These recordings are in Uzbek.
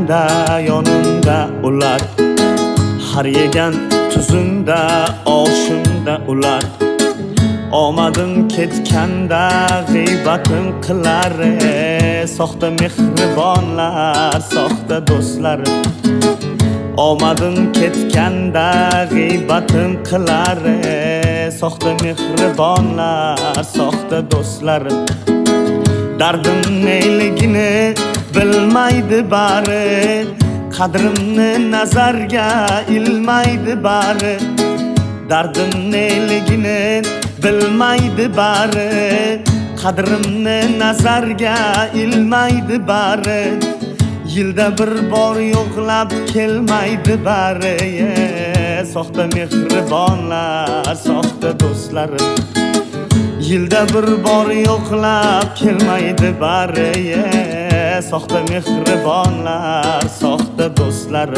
ketganda yonimda ular, har yegan tuzimda oshimda ular. Omadim ketganda g'iybatim qilar, soxta mehribonlar, soxta do'stlar. Omadim ketganda g'iybatim qilar, soxta mehribonlar, soxta do'stlar. Dardim neyligini bilmaydi bari, qadrimni nazarga ilmaydi bari. Dardim neyligini bilmaydi bari, qadrimni nazarga ilmaydi bari. Yilda bir bor yo'qlab kelmaydi bari, soxta mehribonlar, soxta do'stlar. Yilda bir bor yo'qlab kelmaydi bari, soxta mehribonlar, soxta do'stlar.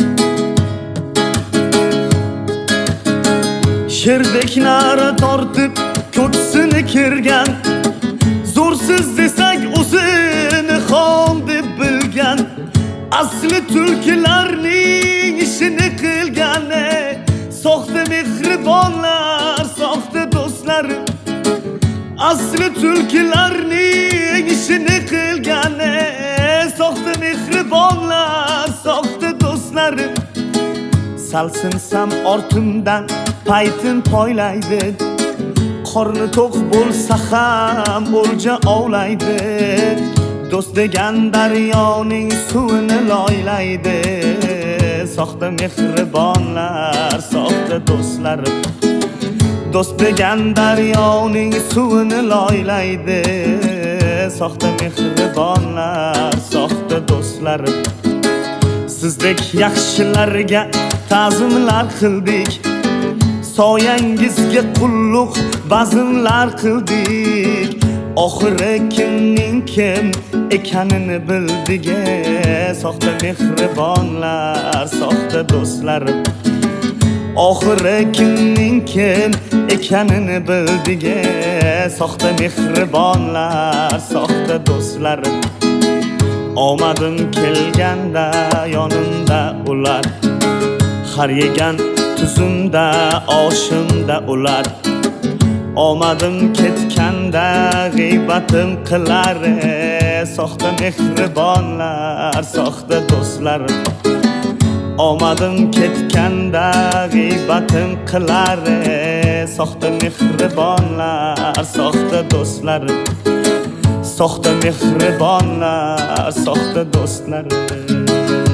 Sherdek nara tortib ko'ksini kirgan, zo'rsiz desak o'zini xom deb bilgan, asli tulkilarning ishini qilgan, soxta mehribonlar, soxta do'stlar. Asli tulkilarning ishini qilgan, soxta mehribonlar, soxta do'stlar. Salsinsam ortimdan paytim poylaydi, qorni to'q bo'lsa ham o'lja ovlaydi. Do'st degan daryoning suvini loylaydi, soxta mehribonlar, soxta do'stlar. Do'st degan daryoning suvini loylaydi, soxta mehribonlar, soxta do'stlar. Sizdek yaxshilarga ta'zimlar qildik, soyangizga qulluq bazmlar qildik. Oxiri kimning kim ekanini bildik, soxta mehribonlar, soxta do'stlar. Oxiri kimning kim ekanini bildik, soxta mehribonlar, soxta do'stlar. Omadim kelganda yonimda ular, har yegan tuzimda oshimda ular. Omadim ketganda g'iybatim qilar, soxta mehribonlar, soxta do'stlar. Omadim ketganda g'iybatim qilar, soxta mehribonlar, soxta do'stlar. Soxta mehribonlar, soxta do'stlar.